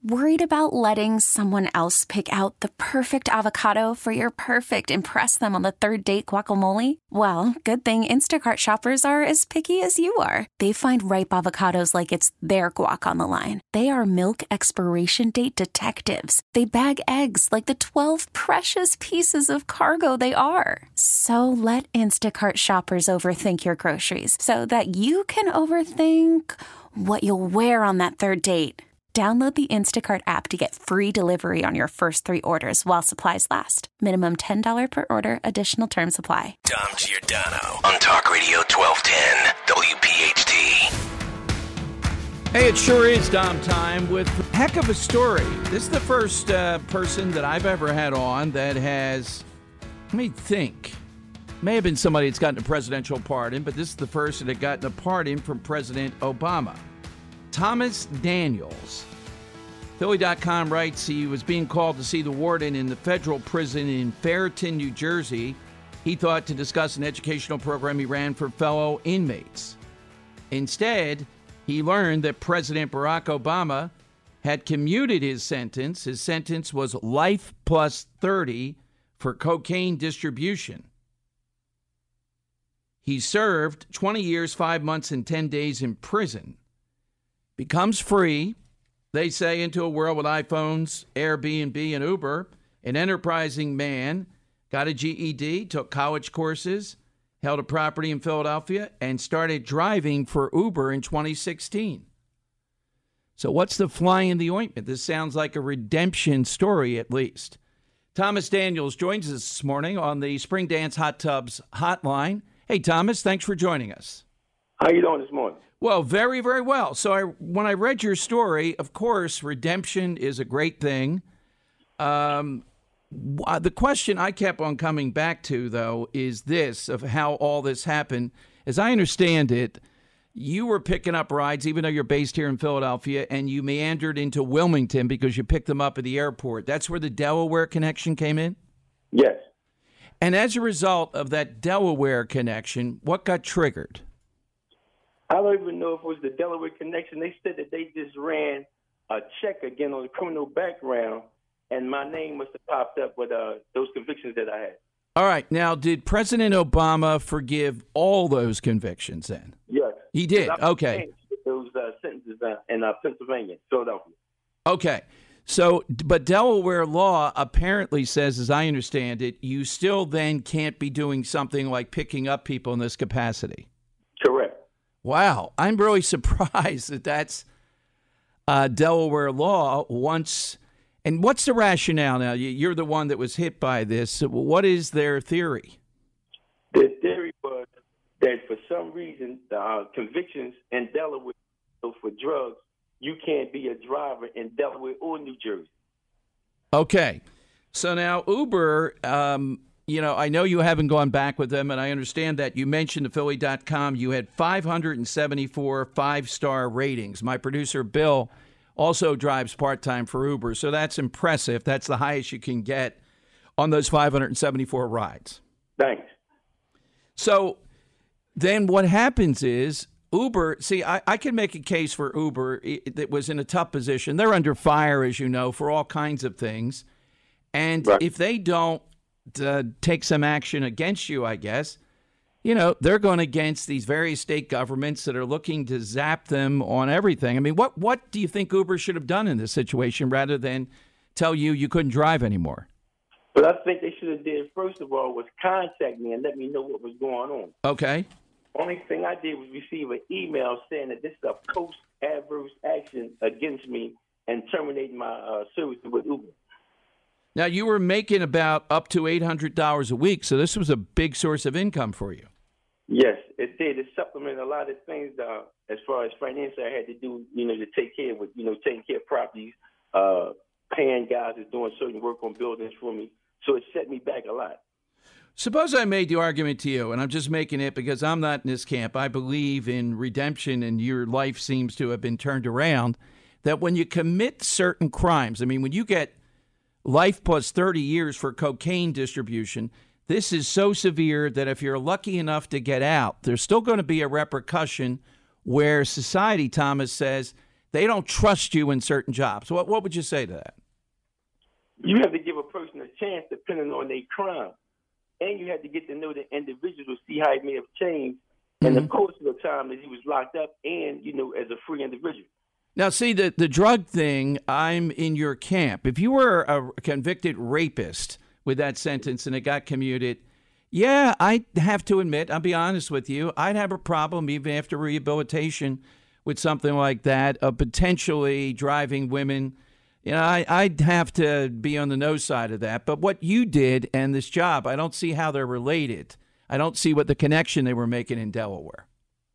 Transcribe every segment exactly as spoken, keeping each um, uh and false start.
Worried about letting someone else pick out the perfect avocado for your perfect impress them on the third date guacamole? Well, good thing Instacart shoppers are as picky as you are. They find ripe avocados like it's their guac on the line. They are milk expiration date detectives. They bag eggs like the twelve precious pieces of cargo they are. So let Instacart shoppers overthink your groceries so that you can overthink what you'll wear on that third date. Download the Instacart app to get free delivery on your first three orders while supplies last. Minimum ten dollars per order. Additional terms apply. Dom Giordano on Talk Radio twelve ten W P H T. Hey, it sure is Dom time with a heck of a story. This is the first uh, person that I've ever had on that has, let me think, may have been somebody that's gotten a presidential pardon, but this is the person that got a pardon from President Obama. Thomas Daniels. Philly dot com writes he was being called to see the warden in the federal prison in Ferreton, New Jersey. He thought to discuss an educational program he ran for fellow inmates. Instead, he learned that President Barack Obama had commuted his sentence. His sentence was life plus thirty for cocaine distribution. He served twenty years, five months, and ten days in prison. Becomes free, they say, into a world with iPhones, Airbnb, and Uber. An enterprising man, got a G E D, took college courses, held a property in Philadelphia, and started driving for Uber in twenty sixteen. So what's the fly in the ointment? This sounds like a redemption story, at least. Thomas Daniels joins us this morning on the Spring Dance Hot Tubs hotline. Hey, Thomas, thanks for joining us. How you doing this morning? Well, very, very well. So I, when I read your story, of course, redemption is a great thing. Um, the question I kept on coming back to, though, is this, of how all this happened. As I understand it, you were picking up rides, even though you're based here in Philadelphia, and you meandered into Wilmington because you picked them up at the airport. That's where the Delaware connection came in? Yes. And as a result of that Delaware connection, what got triggered? I don't even know if it was the Delaware connection. They said that they just ran a check again on the criminal background, and my name must have popped up with uh, those convictions that I had. All right. Now, did President Obama forgive all those convictions then? Yes. He did? Okay. Those uh, sentences uh, in uh, Pennsylvania, Philadelphia. Okay. So, but Delaware law apparently says, as I understand it, you still then can't be doing something like picking up people in this capacity. Correct. Wow. I'm really surprised that that's uh, Delaware law once. And what's the rationale now? You're the one that was hit by this. What is their theory? The theory was that for some reason, the uh, convictions in Delaware for drugs, you can't be a driver in Delaware or New Jersey. Okay. So now Uber, um, you know, I know you haven't gone back with them, and I understand that. You mentioned to Philly dot com you had five hundred seventy-four five-star ratings. My producer, Bill, also drives part-time for Uber, so that's impressive. That's the highest you can get on those five hundred seventy-four rides. Thanks. So then what happens is Uber, see, I, I can make a case for Uber that was in a tough position. They're under fire, as you know, for all kinds of things. And right. if they don't uh, take some action against you, I guess, you know, they're going against these various state governments that are looking to zap them on everything. I mean, what, what do you think Uber should have done in this situation rather than tell you you couldn't drive anymore? But I think they should have did, first of all, was contact me and let me know what was going on. Okay. Only thing I did was receive an email saying that this is a post-adverse action against me and terminating my uh, service with Uber. Now, you were making about up to eight hundred dollars a week, so this was a big source of income for you. Yes, it did. It supplemented a lot of things uh, as far as financially I had to do, you know, to take care of, you know, taking care of properties, uh, paying guys that's doing certain work on buildings for me. So it set me back a lot. Suppose I made the argument to you, and I'm just making it because I'm not in this camp. I believe in redemption, and your life seems to have been turned around, that when you commit certain crimes, I mean, when you get life plus thirty years for cocaine distribution, this is so severe that if you're lucky enough to get out, there's still going to be a repercussion where society, Thomas says, they don't trust you in certain jobs. What what would you say to that? You have to give a person a chance depending on their crime. And you have to get to know the individual to see how he may have changed in the course of the time that he was locked up and, you know, as a free individual. Now, see, the, the drug thing, I'm in your camp. If you were a convicted rapist with that sentence and it got commuted, yeah, I have to admit, I'll be honest with you, I'd have a problem even after rehabilitation with something like that, of potentially driving women. You know, I, I'd have to be on the no side of that. But what you did and this job, I don't see how they're related. I don't see what the connection they were making in Delaware.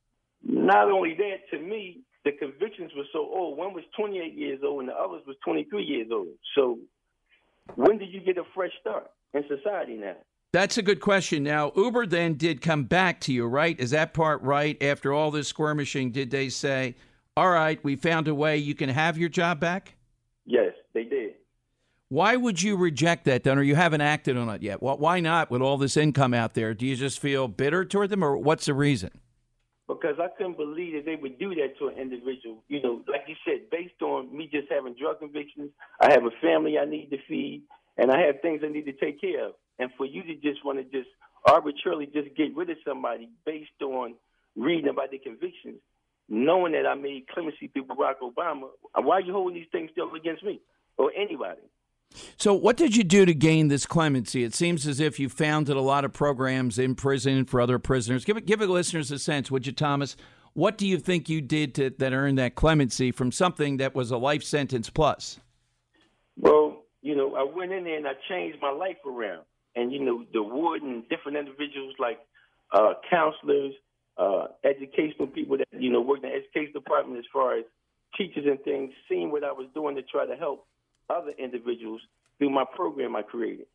Not only that, to me, the convictions were so old. One was twenty-eight years old and the others was twenty-three years old. So when did you get a fresh start in society now? That's a good question. Now, Uber then did come back to you, right? Is that part right? After all this skirmishing, did they say, all right, we found a way you can have your job back? Yes, they did. Why would you reject that then, or you haven't acted on it yet? Well, why not with all this income out there? Do you just feel bitter toward them, or what's the reason? Because I couldn't believe that they would do that to an individual. You know, like you said, based on me just having drug convictions, I have a family I need to feed, and I have things I need to take care of. And for you to just want to just arbitrarily just get rid of somebody based on reading about their convictions, knowing that I made clemency through Barack Obama, why are you holding these things still against me or anybody? So what did you do to gain this clemency? It seems as if you founded a lot of programs in prison for other prisoners. Give it, give the listeners a sense, would you, Thomas? What do you think you did to, that earned that clemency from something that was a life sentence plus? Well, you know, I went in there and I changed my life around. And, you know, the warden and different individuals like uh, counselors, uh, educational people that, you know, work in the education department as far as teachers and things, seeing what I was doing to try to help other individuals through my program I created.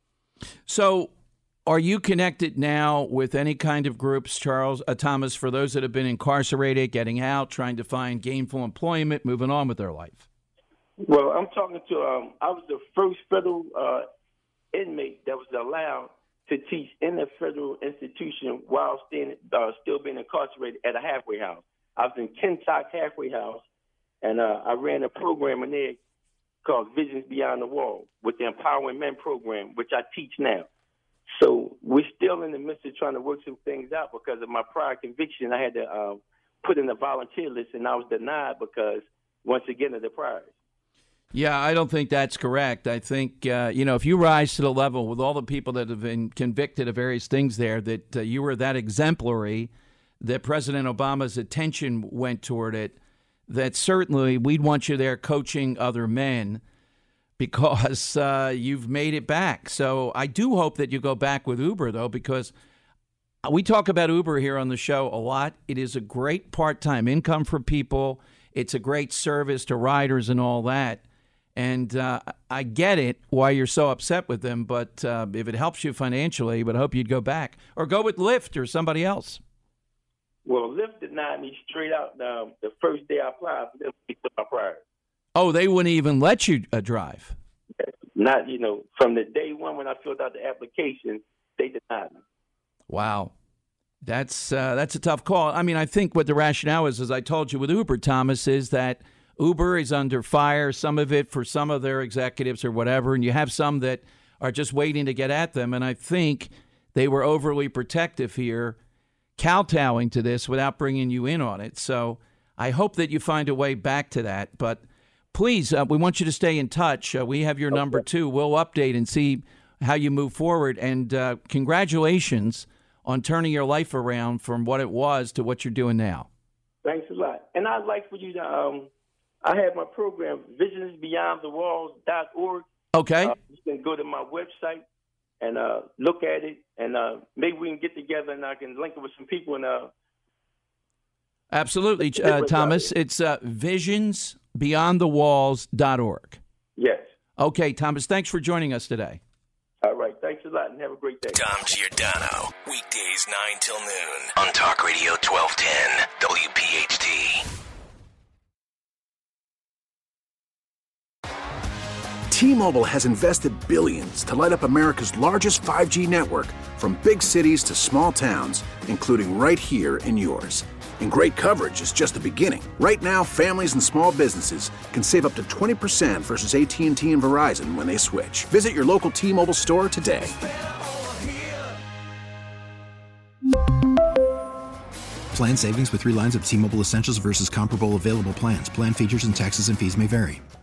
So are you connected now with any kind of groups, Charles, uh, Thomas, for those that have been incarcerated, getting out, trying to find gainful employment, moving on with their life? Well, I'm talking to, um, I was the first federal uh, inmate that was allowed to teach in a federal institution while staying, uh, still being incarcerated at a halfway house. I was in Kentucky Halfway House, and uh, I ran a program in there called Visions Beyond the Wall with the Empowering Men program, which I teach now. So we're still in the midst of trying to work some things out because of my prior conviction. I had to uh, put in a volunteer list, and I was denied because, once again, of the priors. Yeah, I don't think that's correct. I think, uh, you know, if you rise to the level with all the people that have been convicted of various things there, that uh, you were that exemplary, that President Obama's attention went toward it, that certainly we'd want you there coaching other men because uh, you've made it back. So I do hope that you go back with Uber, though, because we talk about Uber here on the show a lot. It is a great part-time income for people. It's a great service to riders and all that. And uh, I get it why you're so upset with them, but uh, if it helps you financially, I would hope you'd go back. Or go with Lyft or somebody else. Well, Lyft denied me straight out um, the first day I applied for them to my prior. Oh, they wouldn't even let you uh, drive? Not, you know, from the day one when I filled out the application, they denied me. Wow. That's uh, that's a tough call. I mean, I think what the rationale is, as I told you with Uber, Thomas, is that Uber is under fire, some of it for some of their executives or whatever, and you have some that are just waiting to get at them. And I think they were overly protective here, kowtowing to this without bringing you in on it. So I hope that you find a way back to that. But please, uh, we want you to stay in touch. Uh, we have your number, too. We'll update and see how you move forward. And uh, congratulations on turning your life around from what it was to what you're doing now. Thanks a lot. And I'd like for you to, um, I have my program, visions beyond the walls dot org. Okay. Uh, you can go to my website and uh, look at it, and uh, maybe we can get together and I can link it with some people. And uh, Absolutely, uh, Thomas. It's uh, visions beyond the walls dot org. Yes. Okay, Thomas, thanks for joining us today. All right. Thanks a lot, and have a great day. Dom Giordano, weekdays nine till noon on Talk Radio twelve ten W P H T. T-Mobile has invested billions to light up America's largest five G network, from big cities to small towns, including right here in yours. And great coverage is just the beginning. Right now, families and small businesses can save up to twenty percent versus A T and T and Verizon when they switch. Visit your local T-Mobile store today. Plan savings with three lines of T-Mobile Essentials versus comparable available plans. Plan features and taxes and fees may vary.